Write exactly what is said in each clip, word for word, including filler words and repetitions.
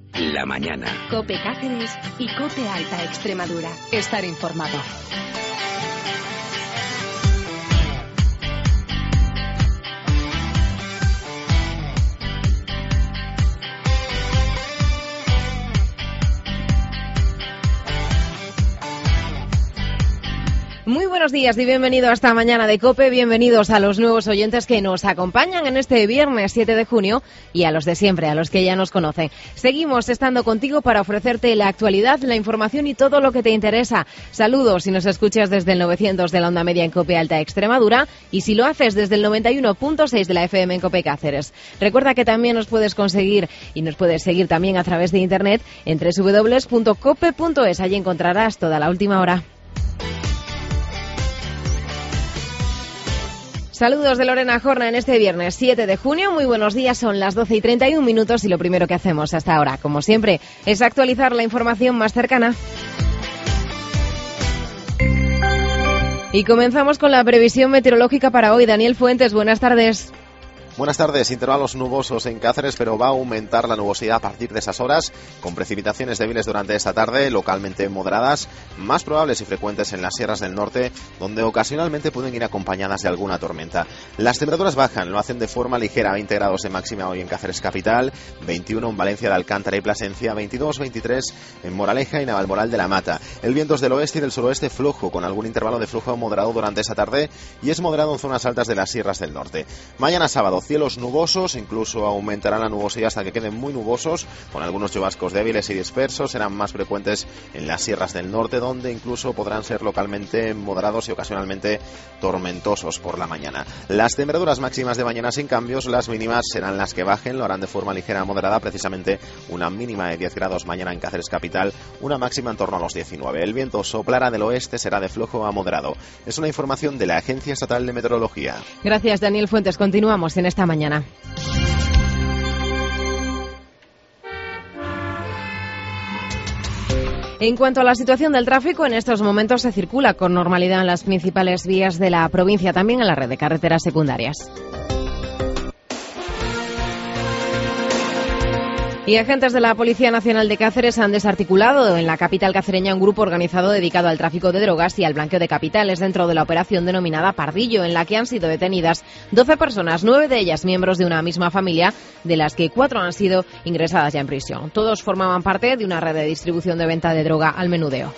La mañana. COPE Cáceres y COPE Alta Extremadura. Estar informado. Muy buenos días y bienvenido a esta mañana de COPE, bienvenidos a los nuevos oyentes que nos acompañan en este viernes siete de junio y a los de siempre, a los que ya nos conocen. Seguimos estando contigo para ofrecerte la actualidad, la información y todo lo que te interesa. Saludos si nos escuchas desde el novecientos de la onda media en COPE Alta Extremadura y si lo haces desde el noventa y uno punto seis de la F M en COPE Cáceres. Recuerda que también nos puedes conseguir y nos puedes seguir también a través de internet en doble u doble u doble u punto cope punto es. Allí encontrarás toda la última hora. Saludos de Lorena Jorna en este viernes siete de junio. Muy buenos días, son las doce y treinta y un minutos y lo primero que hacemos hasta ahora, como siempre, es actualizar la información más cercana. Y comenzamos con la previsión meteorológica para hoy. Daniel Fuentes, buenas tardes. Buenas tardes, intervalos nubosos en Cáceres, pero va a aumentar la nubosidad a partir de esas horas, con precipitaciones débiles durante esta tarde, localmente moderadas, más probables y frecuentes en las sierras del norte, donde ocasionalmente pueden ir acompañadas de alguna tormenta. Las temperaturas bajan, lo hacen de forma ligera, veinte grados de máxima hoy en Cáceres capital, veintiuno en Valencia de Alcántara y Plasencia, veintidós, veintitrés en Moraleja y Navalmoral de la Mata. El viento es del oeste y del suroeste flojo, con algún intervalo de flujo moderado durante esa tarde, y es moderado en zonas altas de las sierras del norte. Mañana sábado, cielos nubosos, incluso aumentará la nubosidad hasta que queden muy nubosos, con algunos chubascos débiles y dispersos, serán más frecuentes en las sierras del norte, donde incluso podrán ser localmente moderados y ocasionalmente tormentosos por la mañana. Las temperaturas máximas de mañana sin cambios, las mínimas serán las que bajen, lo harán de forma ligera a moderada, precisamente una mínima de diez grados mañana en Cáceres capital, una máxima en torno a los diecinueve. El viento soplará del oeste, será de flojo a moderado. Es una información de la Agencia Estatal de Meteorología. Gracias, Daniel Fuentes. Continuamos en esta mañana. En cuanto a la situación del tráfico, en estos momentos se circula con normalidad en las principales vías de la provincia, también en la red de carreteras secundarias. Y agentes de la Policía Nacional de Cáceres han desarticulado en la capital cacereña un grupo organizado dedicado al tráfico de drogas y al blanqueo de capitales dentro de la operación denominada Pardillo, en la que han sido detenidas doce personas, nueve de ellas miembros de una misma familia, de las que cuatro han sido ingresadas ya en prisión. Todos formaban parte de una red de distribución de venta de droga al menudeo.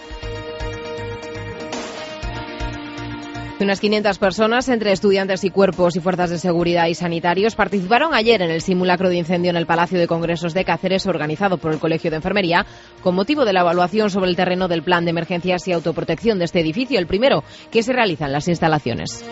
Unas quinientas personas, entre estudiantes y cuerpos y fuerzas de seguridad y sanitarios, participaron ayer en el simulacro de incendio en el Palacio de Congresos de Cáceres, organizado por el Colegio de Enfermería, con motivo de la evaluación sobre el terreno del plan de emergencias y autoprotección de este edificio, el primero que se realiza en las instalaciones.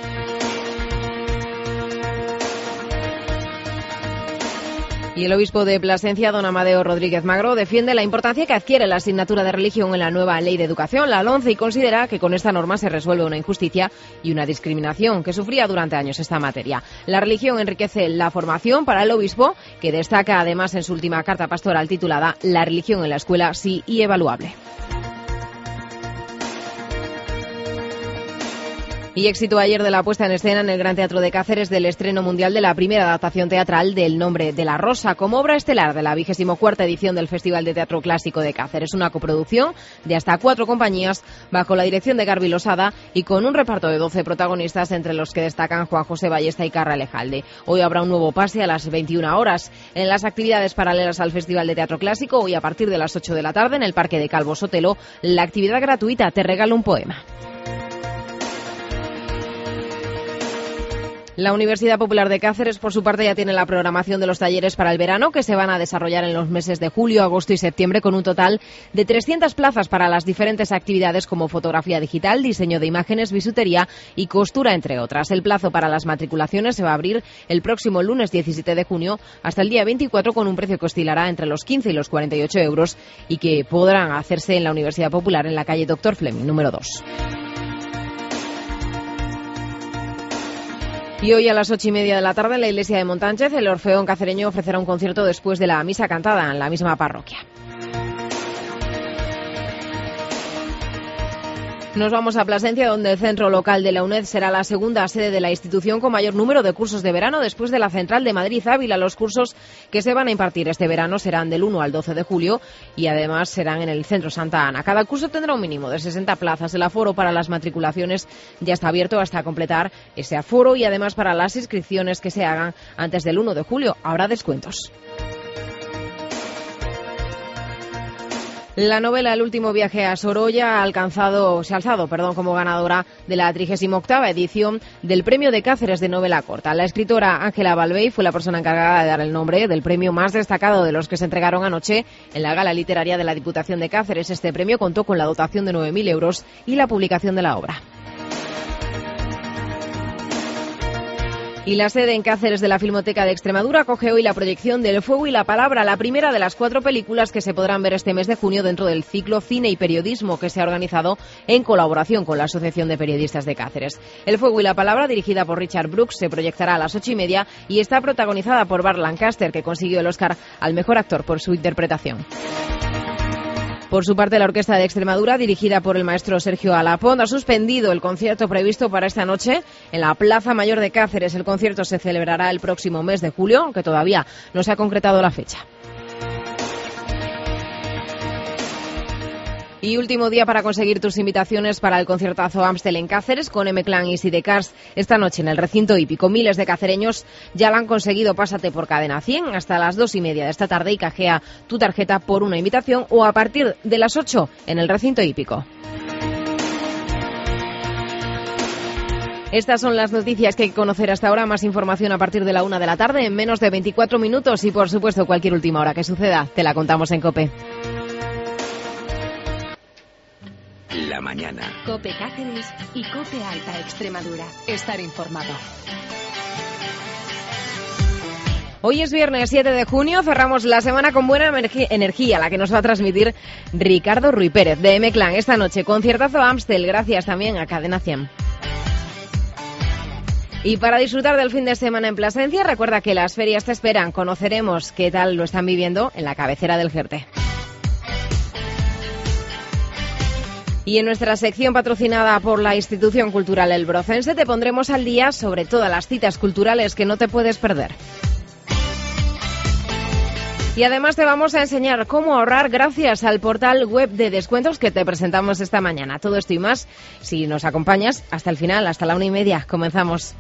Y el obispo de Plasencia, don Amadeo Rodríguez Magro, defiende la importancia que adquiere la asignatura de religión en la nueva Ley de Educación, la LOMCE, y considera que con esta norma se resuelve una injusticia y una discriminación que sufría durante años esta materia. La religión enriquece la formación para el obispo, que destaca además en su última carta pastoral titulada La religión en la escuela, sí y evaluable. Y éxito ayer de la puesta en escena en el Gran Teatro de Cáceres del estreno mundial de la primera adaptación teatral del Nombre de la Rosa, como obra estelar de la vigésimo cuarta edición del Festival de Teatro Clásico de Cáceres. Una coproducción de hasta cuatro compañías bajo la dirección de Garbi Losada y con un reparto de doce protagonistas, entre los que destacan Juan José Ballesta y Carra Alejalde. Hoy habrá un nuevo pase a las veintiuna horas. En las actividades paralelas al Festival de Teatro Clásico, hoy a partir de las ocho de la tarde en el Parque de Calvo Sotelo, la actividad gratuita Te regalo un poema. La Universidad Popular de Cáceres, por su parte, ya tiene la programación de los talleres para el verano, que se van a desarrollar en los meses de julio, agosto y septiembre, con un total de trescientas plazas para las diferentes actividades como fotografía digital, diseño de imágenes, bisutería y costura, entre otras. El plazo para las matriculaciones se va a abrir el próximo lunes diecisiete de junio hasta el día veinticuatro, con un precio que oscilará entre los quince y los cuarenta y ocho euros y que podrán hacerse en la Universidad Popular en la calle Doctor Fleming, número dos. Y hoy a las ocho y media de la tarde en la iglesia de Montánchez, el Orfeón Cacereño ofrecerá un concierto después de la misa cantada en la misma parroquia. Nos vamos a Plasencia, donde el centro local de la UNED será la segunda sede de la institución con mayor número de cursos de verano después de la central de Madrid Ávila. Los cursos que se van a impartir este verano serán del uno al doce de julio y además serán en el Centro Santa Ana. Cada curso tendrá un mínimo de sesenta plazas. El aforo para las matriculaciones ya está abierto hasta completar ese aforo y además para las inscripciones que se hagan antes del uno de julio habrá descuentos. La novela El último viaje a Sorolla ha alcanzado, se ha alzado perdón, como ganadora de la trigésima octava edición del Premio de Cáceres de novela corta. La escritora Ángela Balvey fue la persona encargada de dar el nombre del premio más destacado de los que se entregaron anoche en la gala literaria de la Diputación de Cáceres. Este premio contó con la dotación de nueve mil euros y la publicación de la obra. Y la sede en Cáceres de la Filmoteca de Extremadura acoge hoy la proyección de El fuego y la palabra, la primera de las cuatro películas que se podrán ver este mes de junio dentro del ciclo Cine y Periodismo que se ha organizado en colaboración con la Asociación de Periodistas de Cáceres. El fuego y la palabra, dirigida por Richard Brooks, se proyectará a las ocho y media y está protagonizada por Burt Lancaster, que consiguió el Oscar al mejor actor por su interpretación. Por su parte, la Orquesta de Extremadura, dirigida por el maestro Sergio Alapont, ha suspendido el concierto previsto para esta noche en la Plaza Mayor de Cáceres. El concierto se celebrará el próximo mes de julio, aunque todavía no se ha concretado la fecha. Y último día para conseguir tus invitaciones para el conciertazo Amstel en Cáceres con M-Clan y Sidecars esta noche en el recinto hípico. Miles de cacereños ya la han conseguido. Pásate por Cadena cien hasta las dos y media de esta tarde y cajea tu tarjeta por una invitación o a partir de las ocho en el recinto hípico. Estas son las noticias que hay que conocer hasta ahora. Más información a partir de la una de la tarde en menos de veinticuatro minutos y por supuesto cualquier última hora que suceda te la contamos en COPE. La mañana. COPE Cáceres y COPE Alta Extremadura. Estar informado. Hoy es viernes siete de junio, cerramos la semana con buena energía, la que nos va a transmitir Ricardo Ruy Pérez de M-Clan esta noche. Conciertazo Amstel, gracias también a Cadena cien. Y para disfrutar del fin de semana en Plasencia, recuerda que las ferias te esperan. Conoceremos qué tal lo están viviendo en la cabecera del Jerte. Y en nuestra sección patrocinada por la institución cultural El Brocense te pondremos al día sobre todas las citas culturales que no te puedes perder. Y además te vamos a enseñar cómo ahorrar gracias al portal web de descuentos que te presentamos esta mañana. Todo esto y más, si nos acompañas hasta el final, hasta la una y media. Comenzamos.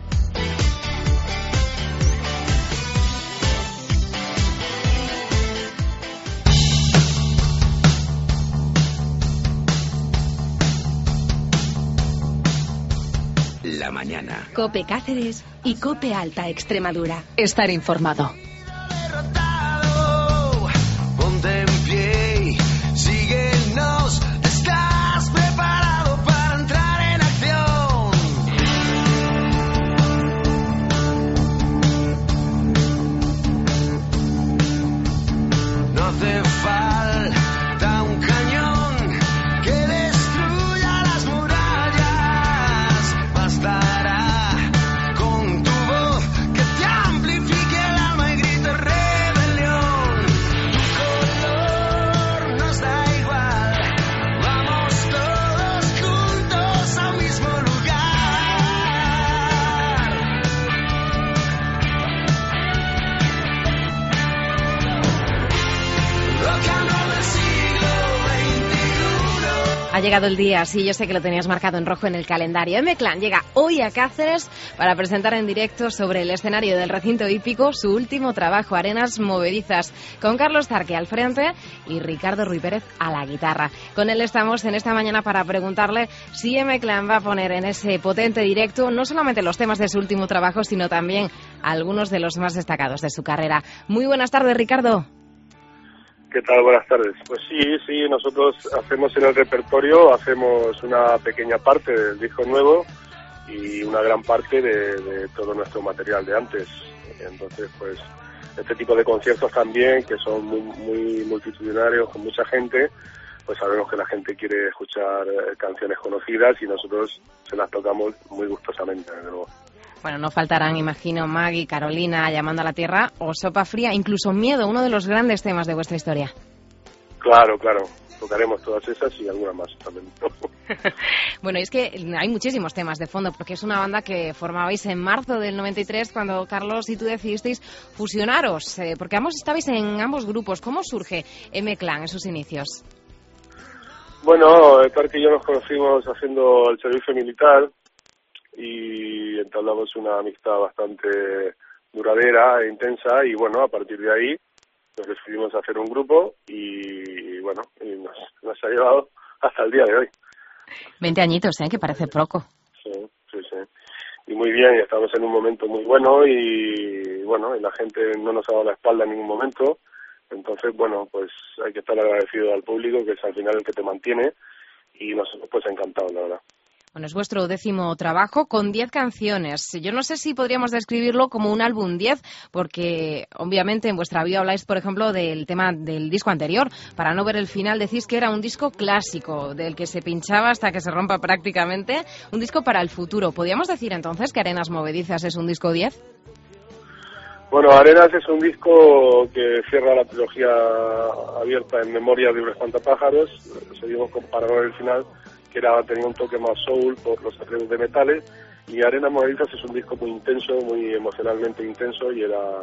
La mañana. COPE Cáceres y COPE Alta Extremadura. Estar informado. Ponte en pie, síguenos. ¿Estás preparado para entrar en acción? No hace falta un cañón que destruya las murallas. Bastará con tu voz que te amplifique el alma y grite rebelión. Tu color nos da igual, vamos todos juntos al mismo lugar. Rock and roll del siglo veintiuno. Ha llegado el día, sí, yo sé que lo tenías marcado en rojo en el calendario. M-Clan llega hoy a Cáceres para presentar en directo sobre el escenario del recinto hípico su último trabajo, Arenas Movedizas, con Carlos Zarque al frente y Ricardo Ruy Pérez a la guitarra. Con él estamos en esta mañana para preguntarle si M-Clan va a poner en ese potente directo no solamente los temas de su último trabajo, sino también algunos de los más destacados de su carrera. Muy buenas tardes, Ricardo. ¿Qué tal? Buenas tardes. Pues sí, sí, nosotros hacemos en el repertorio, hacemos una pequeña parte del disco nuevo y una gran parte de, de todo nuestro material de antes. Entonces, pues, este tipo de conciertos también, que son muy, muy multitudinarios, con mucha gente, pues sabemos que la gente quiere escuchar canciones conocidas y nosotros se las tocamos muy gustosamente, desde luego. Bueno, no faltarán, imagino, Maggie, Carolina, Llamando a la Tierra o Sopa Fría, incluso Miedo, uno de los grandes temas de vuestra historia. Claro, claro. tocaremos todas esas y algunas más también. Bueno, y es que hay muchísimos temas de fondo, porque es una banda que formabais en marzo del noventa y tres, cuando Carlos y tú decidisteis fusionaros, eh, porque ambos estabais en ambos grupos. ¿Cómo surge M-Clan en sus inicios? Bueno, el Parque y yo nos conocimos haciendo el servicio militar y entablamos una amistad bastante duradera e intensa, y bueno, a partir de ahí nos decidimos hacer un grupo y bueno, y nos, nos ha llevado hasta el día de hoy. Veinte añitos, ¿eh? Que parece poco. Sí, sí, sí. Y muy bien, y estamos en un momento muy bueno y bueno, y la gente no nos ha dado la espalda en ningún momento. Entonces, bueno, pues hay que estar agradecido al público, que es al final el que te mantiene, y nosotros pues encantados, la verdad. Bueno, es vuestro décimo trabajo con diez canciones. Yo no sé si podríamos describirlo como un álbum diez, porque obviamente en vuestra bio habláis, por ejemplo, del tema del disco anterior. Para no ver el final, decís que era un disco clásico, del que se pinchaba hasta que se rompa prácticamente, un disco para el futuro. ¿Podríamos decir entonces que Arenas Movedizas es un disco diez? Bueno, Arenas es un disco que cierra la trilogía abierta en memoria de un espantapájaros. Seguimos con Paranoia el final, que era, tenía un toque más soul por los arreglos de metales, y Arenas Movedizas es un disco muy intenso, muy emocionalmente intenso, y era,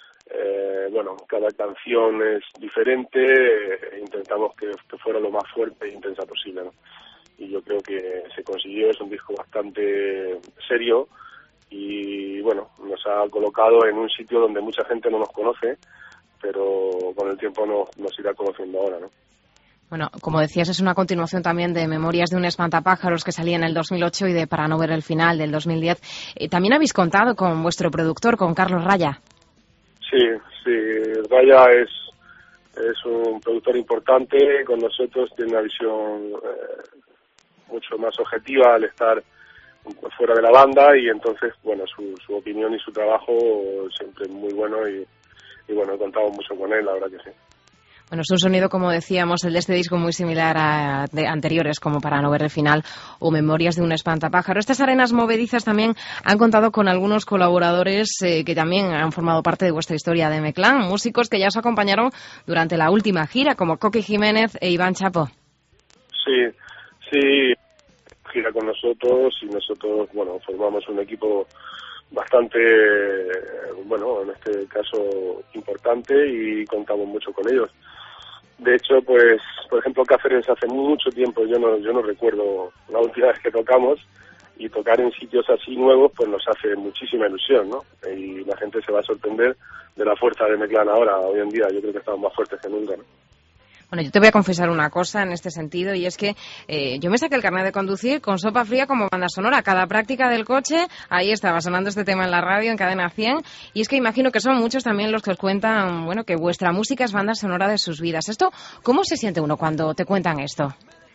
eh, bueno, cada canción es diferente, eh, intentamos que, que fuera lo más fuerte e intensa posible, ¿no? Y yo creo que se consiguió. Es un disco bastante serio y, bueno, nos ha colocado en un sitio donde mucha gente no nos conoce, pero con el tiempo nos, nos irá conociendo ahora, ¿no? Bueno, como decías, es una continuación también de Memorias de un espantapájaros, que salía en el dos mil ocho, y de Para no ver el final, del dos mil diez. Eh, también habéis contado con vuestro productor, con Carlos Raya. Sí, sí, Raya es, es un productor importante con nosotros, tiene una visión eh, mucho más objetiva al estar fuera de la banda, y entonces, bueno, su, su opinión y su trabajo siempre muy bueno, y, y bueno, he contado mucho con él, la verdad que sí. Bueno, es un sonido, como decíamos, el de este disco muy similar a de anteriores, como Para no ver el final o Memorias de un espantapájaro. Estas Arenas Movedizas también han contado con algunos colaboradores eh, que también han formado parte de vuestra historia de M-Clan, músicos que ya os acompañaron durante la última gira, como Coqui Jiménez e Iván Chapo. Sí, sí, gira con nosotros, y nosotros, bueno, formamos un equipo bastante, bueno, en este caso importante, y contamos mucho con ellos. De hecho, pues, por ejemplo, Cáceres hace mucho tiempo, yo no yo no recuerdo la última vez que tocamos, y tocar en sitios así nuevos pues nos hace muchísima ilusión, ¿no? Y la gente se va a sorprender de la fuerza de M-Clan ahora, hoy en día. Yo creo que estamos más fuertes que nunca, ¿no? Bueno, yo te voy a confesar una cosa en este sentido, y es que eh, yo me saqué el carnet de conducir con Sopa Fría como banda sonora. Cada práctica del coche, ahí estaba sonando este tema en la radio, en Cadena cien, y es que imagino que son muchos también los que os cuentan, bueno, que vuestra música es banda sonora de sus vidas. ¿Esto cómo se siente uno cuando te cuentan esto?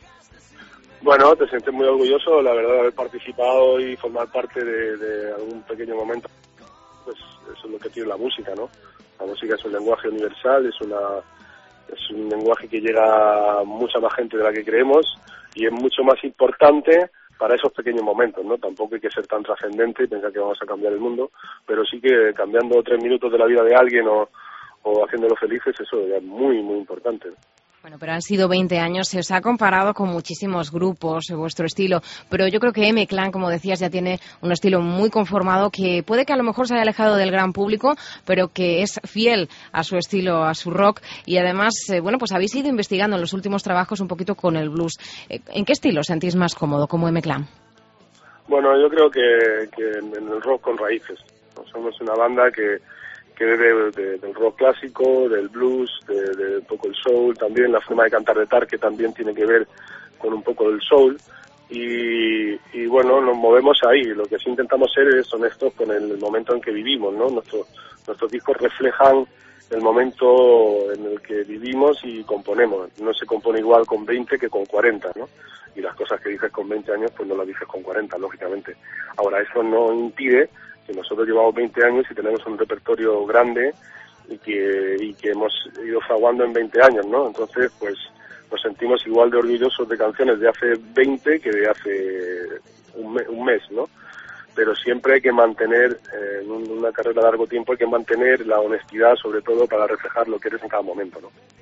Bueno, te sientes muy orgulloso, la verdad, de haber participado y formar parte de, de algún pequeño momento. Pues eso es lo que tiene la música, ¿no? La música es un lenguaje universal, es una es un lenguaje que llega a mucha más gente de la que creemos, y es mucho más importante para esos pequeños momentos, ¿no? Tampoco hay que ser tan trascendente y pensar que vamos a cambiar el mundo, pero sí que cambiando tres minutos de la vida de alguien o, o haciéndolo felices, eso ya es muy, muy importante. Bueno, pero han sido veinte años, se os ha comparado con muchísimos grupos, vuestro estilo, pero yo creo que M-Clan, como decías, ya tiene un estilo muy conformado, que puede que a lo mejor se haya alejado del gran público, pero que es fiel a su estilo, a su rock, y además, eh, bueno, pues habéis ido investigando en los últimos trabajos un poquito con el blues. Eh, ¿En qué estilo os sentís más cómodo como M-Clan? Bueno, yo creo que, que en el rock con raíces. Somos una banda que que de, de, del rock clásico, del blues, de, de un poco el soul, también la forma de cantar de Tar, que también tiene que ver con un poco del soul, y, y bueno, nos movemos ahí. Lo que sí intentamos ser es honestos con el momento en que vivimos, ¿no? Nuestros, nuestros discos reflejan el momento en el que vivimos y componemos. No se compone igual con veinte que con cuarenta, ¿no? Y las cosas que dices con veinte años, pues no las dices con cuarenta, lógicamente. Ahora, eso no impide que nosotros llevamos veinte años y tenemos un repertorio grande y que y que hemos ido fraguando en veinte años, ¿no? Entonces, pues nos sentimos igual de orgullosos de canciones de hace veinte que de hace un, me, un mes, ¿no? Pero siempre hay que mantener, eh, en una carrera de largo tiempo, hay que mantener la honestidad, sobre todo para reflejar lo que eres en cada momento, ¿no?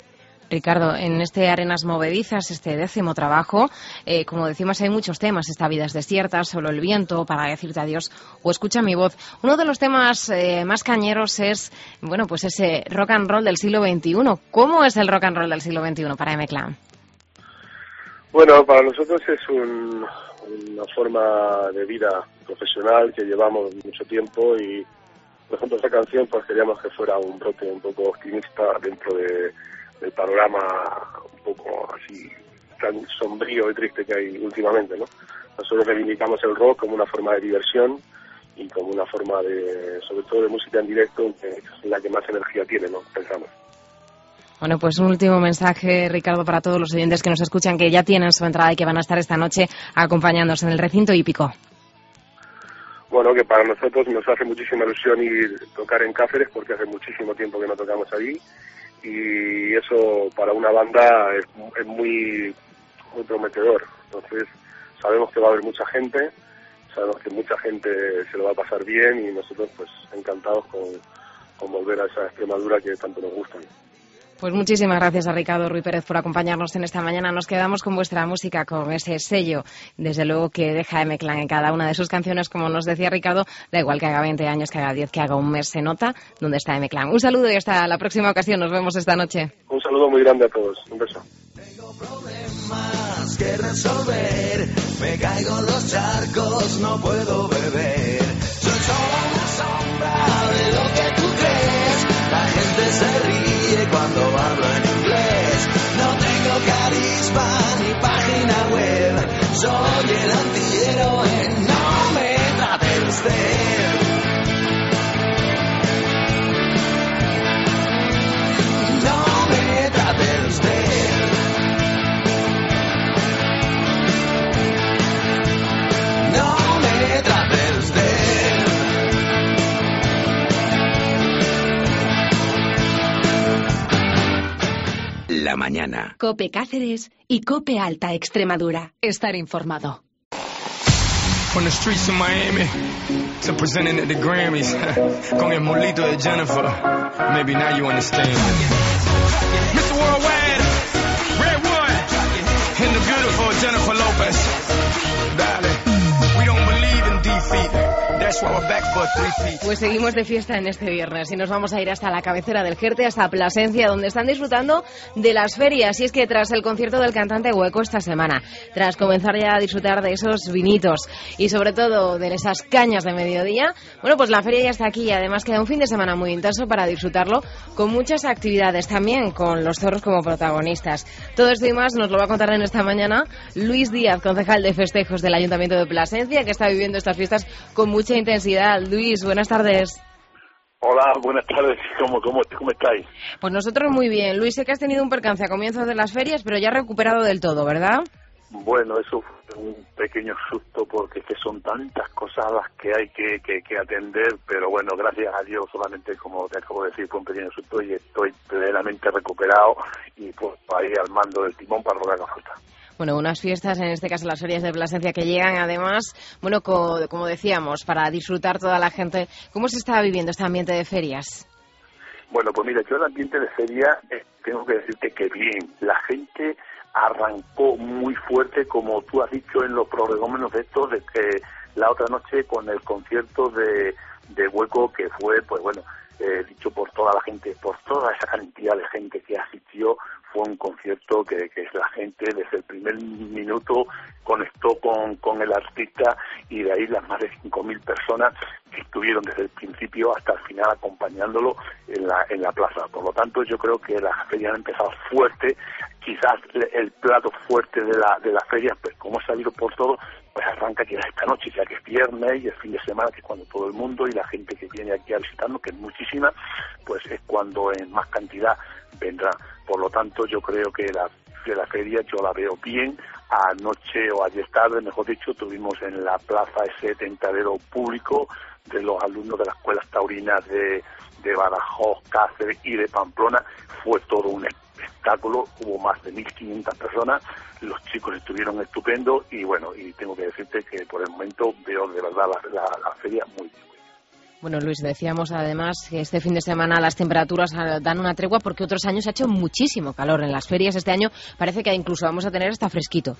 Ricardo, en este Arenas Movedizas, este décimo trabajo, eh, como decimos, hay muchos temas. Esta vida es desierta, Solo el viento, Para decirte adiós o Escucha mi voz. Uno de los temas eh, más cañeros es, bueno, pues ese rock and roll del siglo veintiuno. ¿Cómo es el rock and roll del siglo veintiuno para M-Clan? Bueno, para nosotros es un, una forma de vida profesional que llevamos mucho tiempo y, por ejemplo, esta canción pues queríamos que fuera un brote un poco optimista dentro de del panorama un poco así tan sombrío y triste que hay últimamente, ¿no? Nosotros reivindicamos el rock como una forma de diversión y como una forma de, sobre todo de música en directo, que es la que más energía tiene, ¿no? Pensamos. Bueno, pues un último mensaje, Ricardo, para todos los oyentes que nos escuchan, que ya tienen su entrada y que van a estar esta noche acompañándonos en el recinto hípico. Bueno, que para nosotros nos hace muchísima ilusión ir a tocar en Cáceres, porque hace muchísimo tiempo que no tocamos ahí. Y eso para una banda es, es muy, muy prometedor. Entonces sabemos que va a haber mucha gente, sabemos que mucha gente se lo va a pasar bien y nosotros pues encantados con, con volver a esa Extremadura que tanto nos gusta. Pues muchísimas gracias a Ricardo Ruiz Pérez por acompañarnos en esta mañana. Nos quedamos con vuestra música, con ese sello, desde luego, que deja M-Clan en cada una de sus canciones. Como nos decía Ricardo, da igual que haga veinte años, que haga diez, que haga un mes, se nota dónde está M-Clan. Un saludo y hasta la próxima ocasión. Nos vemos esta noche. Un saludo muy grande a todos. Un beso. Tengo problemas que resolver, me caigo en los charcos, no puedo beber. Soy solo una sombra de lo que tú crees, la gente se ríe cuando hablo en inglés. No tengo carisma ni página web, soy el antihéroe, no me trate usted. No me trate usted. No me trate usted. La mañana. COPE Cáceres y COPE Alta Extremadura. Estar informado. From the streets of Miami to presenting at the Grammys con el molito de Jennifer. Maybe now you understand. Mister Worldwide, Redwood, and the beautiful Jennifer Lopez. Dale, we don't believe in defeat. That's why we're back for three feet. Pues seguimos de fiesta en este viernes y nos vamos a ir hasta la cabecera del Jerte, hasta Plasencia, donde están disfrutando de las ferias. Y es que tras el concierto del cantante Hueco esta semana, tras comenzar ya a disfrutar de esos vinitos y sobre todo de esas cañas de mediodía, bueno, pues la feria ya está aquí y además queda un fin de semana muy intenso para disfrutarlo, con muchas actividades también, con los toros como protagonistas. Todo esto y más nos lo va a contar en esta mañana Luis Díaz, concejal de festejos del Ayuntamiento de Plasencia, que está viviendo estas fiestas con mucha intensidad. Luis, buenas tardes. Hola, buenas tardes. ¿Cómo, cómo, cómo estáis? Pues nosotros muy bien. Luis, sé que has tenido un percance a comienzos de las ferias, pero ya recuperado del todo, ¿verdad? Bueno, eso fue un pequeño susto porque es que son tantas cosas las que hay que, que, que atender, pero bueno, gracias a Dios solamente, como te acabo de decir, fue un pequeño susto y estoy plenamente recuperado y pues ahí al mando del timón para lo que haga falta. Bueno, unas fiestas, en este caso las ferias de Plasencia, que llegan además, bueno, co- como decíamos, para disfrutar toda la gente. ¿Cómo se está viviendo este ambiente de ferias? Bueno, pues mira, yo el ambiente de feria, eh, tengo que decirte que bien, la gente arrancó muy fuerte, como tú has dicho en los prolegómenos de estos, de que la otra noche con el concierto de, de Hueco, que fue, pues bueno, eh, dicho por toda la gente, por toda esa cantidad de gente que asistió, fue un concierto que, que la gente desde el primer minuto conectó con, con el artista y de ahí las más de cinco mil personas que estuvieron desde el principio hasta el final acompañándolo en la, en la plaza. Por lo tanto, yo creo que las ferias han empezado fuerte. Quizás el plato fuerte de la de las ferias, pues como ha salido por todo, pues arranca ya esta noche, ya que es viernes y el fin de semana, que es cuando todo el mundo y la gente que viene aquí a visitarnos, que es muchísima, pues es cuando en más cantidad vendrá. Por lo tanto, yo creo que la, que la feria yo la veo bien. Anoche o ayer tarde, mejor dicho, tuvimos en la plaza ese tentadero público de los alumnos de las escuelas taurinas de, de Badajoz, Cáceres y de Pamplona. Fue todo un espectáculo, hubo más de mil quinientas personas, los chicos estuvieron estupendos y bueno, y tengo que decirte que por el momento veo de verdad la, la, la feria muy bien. Bueno, Luis, decíamos además que este fin de semana las temperaturas dan una tregua porque otros años ha hecho muchísimo calor en las ferias. Este año parece que incluso vamos a tener hasta fresquito.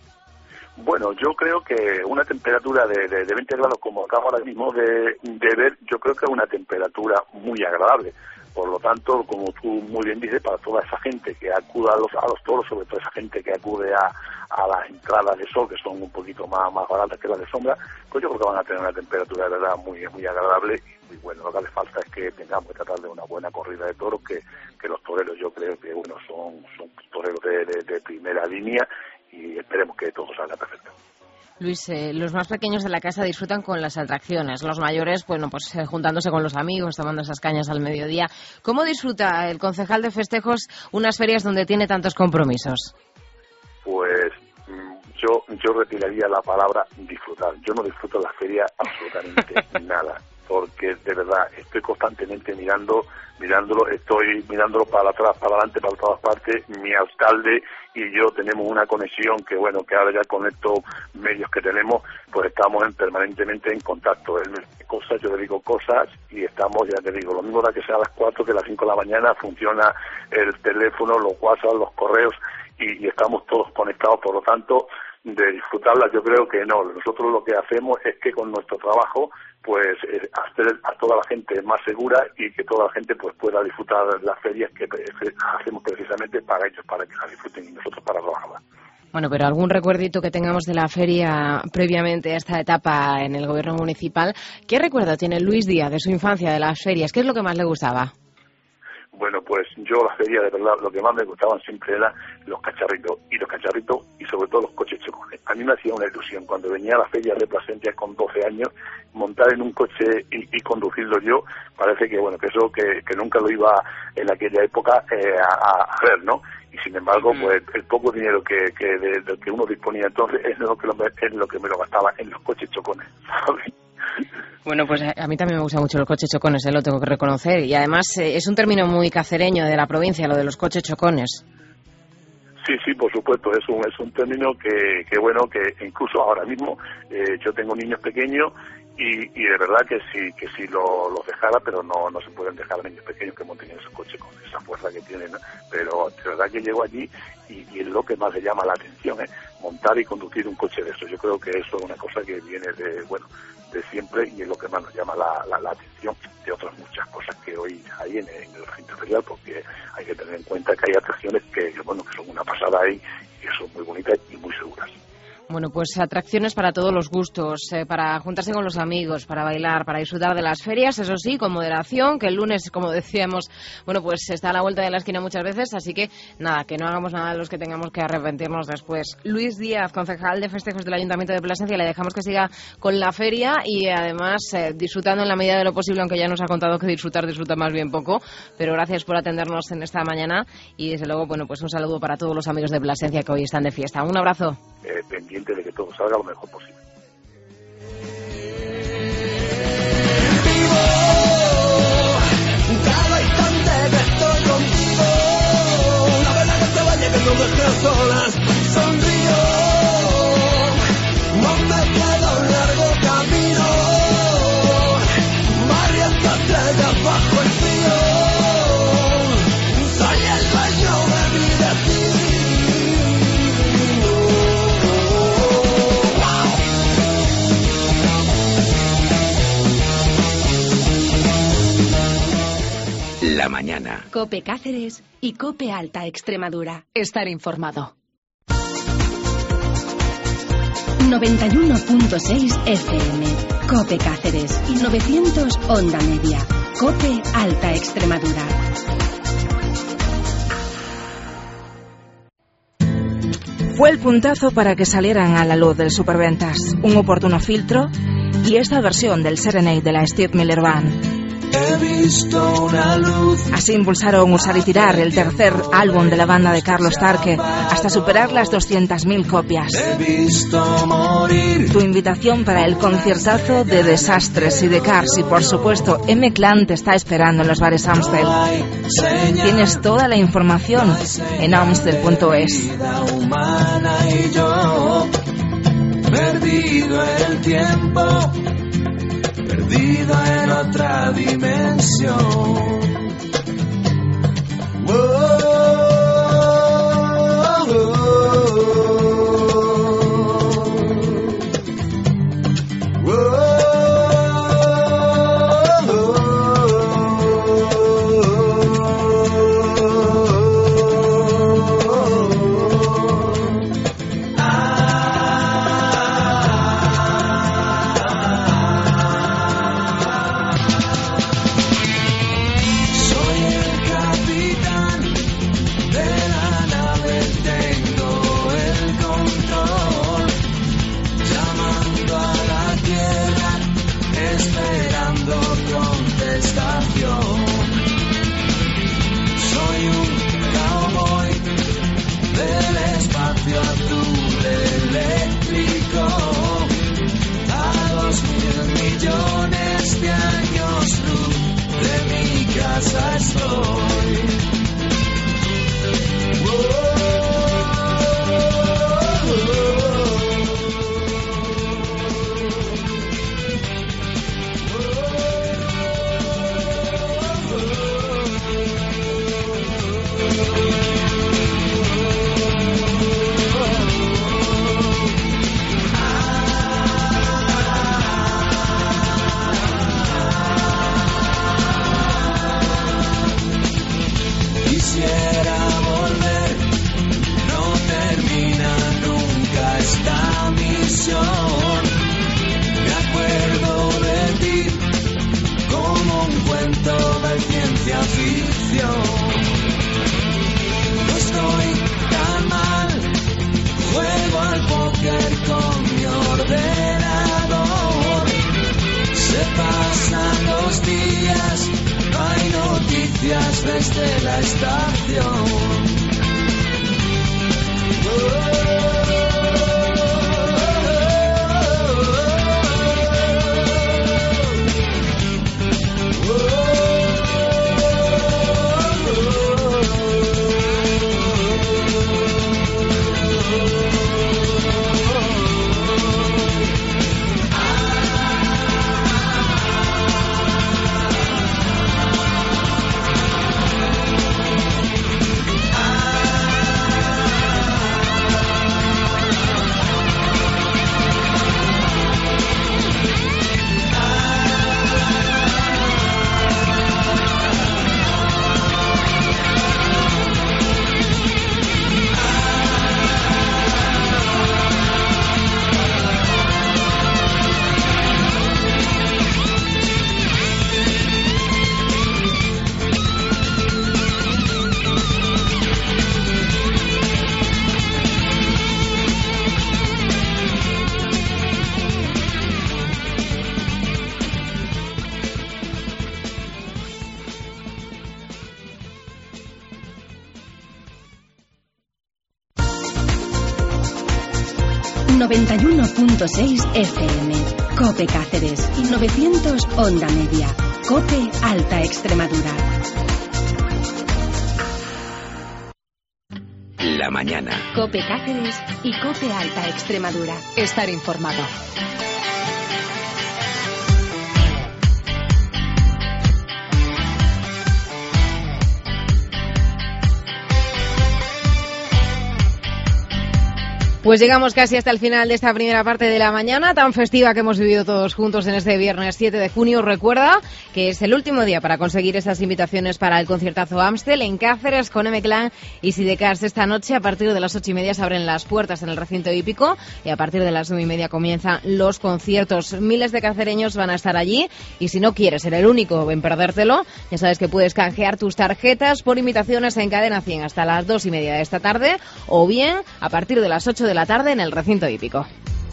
Bueno, yo creo que una temperatura de, de, de veinte grados, como acabo ahora mismo de, de ver, yo creo que es una temperatura muy agradable. Por lo tanto, como tú muy bien dices, para toda esa gente que acude a los, a los toros, sobre todo esa gente que acude a, a las entradas de sol, que son un poquito más, más baratas que las de sombra, pues yo creo que van a tener una temperatura de verdad muy, muy agradable. Y bueno, lo que hace falta es que tengamos que tratar de una buena corrida de toros, que, que los toreros yo creo que bueno son, son toreros de, de, de primera línea, y esperemos que todo salga perfecto. Luis, eh, los más pequeños de la casa disfrutan con las atracciones, los mayores, bueno, pues eh, juntándose con los amigos, tomando esas cañas al mediodía. ¿Cómo disfruta el concejal de festejos unas ferias donde tiene tantos compromisos? Pues yo yo retiraría la palabra disfrutar. Yo no disfruto de la feria absolutamente nada, porque de verdad estoy constantemente mirando, mirándolo, estoy mirándolo para atrás, para adelante, para todas partes. Mi alcalde y yo tenemos una conexión que, bueno, que ahora ya con estos medios que tenemos, pues estamos en, permanentemente en contacto. Él me dice cosas, yo le digo cosas, y estamos, ya te digo, lo mismo da que sea a las cuatro que a las cinco de la mañana, funciona el teléfono, los WhatsApp, los correos, y, y estamos todos conectados. Por lo tanto, de disfrutarlas yo creo que no. Nosotros lo que hacemos es que con nuestro trabajo pues eh, hacer a toda la gente más segura, y que toda la gente pues pueda disfrutar las ferias que eh, hacemos precisamente para ellos, para que las disfruten, y nosotros para trabajarlas. Bueno, pero algún recuerdito que tengamos de la feria previamente a esta etapa en el gobierno municipal. ¿Qué recuerdo tiene Luis Díaz de su infancia, de las ferias? ¿Qué es lo que más le gustaba? Bueno, pues yo la feria, de verdad, lo que más me gustaban siempre eran los cacharritos, y los cacharritos y sobre todo los coches chocones. A mí me hacía una ilusión cuando venía a la feria de Plasencia con doce años, montar en un coche y, y conducirlo yo. Parece que, bueno, que eso que, que nunca lo iba en aquella época eh, a, a ver, ¿no? Y sin embargo, pues el poco dinero que, que de, de que uno disponía entonces es lo que, lo, es lo que me lo gastaba en los coches chocones, ¿sabes? Bueno, pues a mí también me gustan mucho los coches chocones, ¿eh? Lo tengo que reconocer. Y además eh, es un término muy cacereño de la provincia, lo de los coches chocones. Sí, sí, por supuesto, es un, es un término que, que bueno, que incluso ahora mismo eh, yo tengo niños pequeños, y, y de verdad que sí, que sí lo, los dejara, pero no, no se pueden dejar a niños pequeños que monten en esos coches con esa fuerza que tienen, ¿no? Pero de verdad que llego allí y, y es lo que más le llama la atención, ¿eh? Montar y conducir un coche de eso. Yo creo que eso es una cosa que viene de, bueno, de siempre, y es lo que más nos llama la, la, la atención de otras muchas cosas que hoy hay en, en el recinto ferial, porque hay que tener en cuenta que hay atracciones que, bueno, que son una pasada ahí, y que son muy bonitas y muy seguras. Bueno, pues atracciones para todos los gustos, eh, para juntarse con los amigos, para bailar, para disfrutar de las ferias, eso sí, con moderación, que el lunes, como decíamos, bueno, pues está a la vuelta de la esquina muchas veces, así que nada, que no hagamos nada de los que tengamos que arrepentirnos después. Luis Díaz, concejal de festejos del Ayuntamiento de Plasencia, le dejamos que siga con la feria y además eh, disfrutando en la medida de lo posible, aunque ya nos ha contado que disfrutar disfruta más bien poco, pero gracias por atendernos en esta mañana y desde luego, bueno, pues un saludo para todos los amigos de Plasencia que hoy están de fiesta. Un abrazo. Eh, pendiente de que todo salga lo mejor posible. Vivo, cada instante que estoy contigo, la verdad que te vaya que no me quedo solas, sonrío, no me queda un largo camino, varias estrellas bajo el cielo, soy el dueño de mi destino. La mañana. COPE Cáceres y COPE Alta Extremadura. Estar informado. noventa y uno punto seis F M. COPE Cáceres y novecientos Onda Media. COPE Alta Extremadura. Fue el puntazo para que salieran a la luz del Superventas, un oportuno filtro y esta versión del Serenade de la Steve Miller Band. He visto una luz. Así impulsaron Usar y Tirar, el tercer álbum de la banda de Carlos Tarque, hasta superar las doscientas mil copias. He visto morir. Tu invitación para el conciertazo de Desastres y de Cars y por supuesto M-Clan te está esperando en los bares Amstel. Tienes toda la información en amstel punto es. Perdido el tiempo. perdido en otra dimensión. Desde la estación. noventa y uno punto seis F M, COPE Cáceres, y novecientos Onda Media, COPE Alta Extremadura. La mañana. COPE Cáceres y COPE Alta Extremadura. Estar informado. Pues llegamos casi hasta el final de esta primera parte de la mañana, tan festiva que hemos vivido todos juntos en este viernes siete de junio. Recuerda que es el último día para conseguir esas invitaciones para el conciertazo Amstel en Cáceres con M-Clan y Sidecars. Esta noche a partir de las ocho y media se abren las puertas en el recinto hípico y a partir de las nueve y media comienzan los conciertos. Miles de cacereños van a estar allí y si no quieres ser el único en perdértelo, ya sabes que puedes canjear tus tarjetas por invitaciones en Cadena cien hasta las dos y media de esta tarde o bien a partir de las ocho de la tarde en el recinto hípico.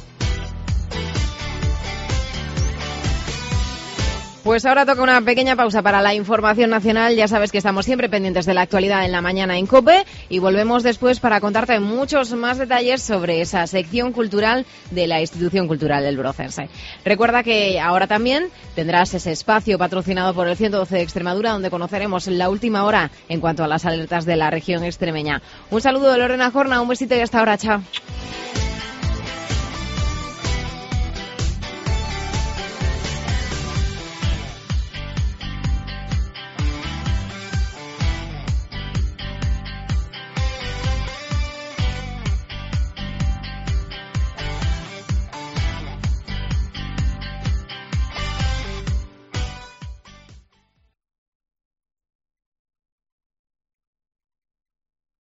Pues ahora toca una pequeña pausa para la información nacional. Ya sabes que estamos siempre pendientes de la actualidad en la mañana en COPE y volvemos después para contarte muchos más detalles sobre esa sección cultural de la Institución Cultural del Brocense. Recuerda que ahora también tendrás ese espacio patrocinado por el ciento doce de Extremadura donde conoceremos la última hora en cuanto a las alertas de la región extremeña. Un saludo de Lorena Jorna, un besito y hasta ahora, chao.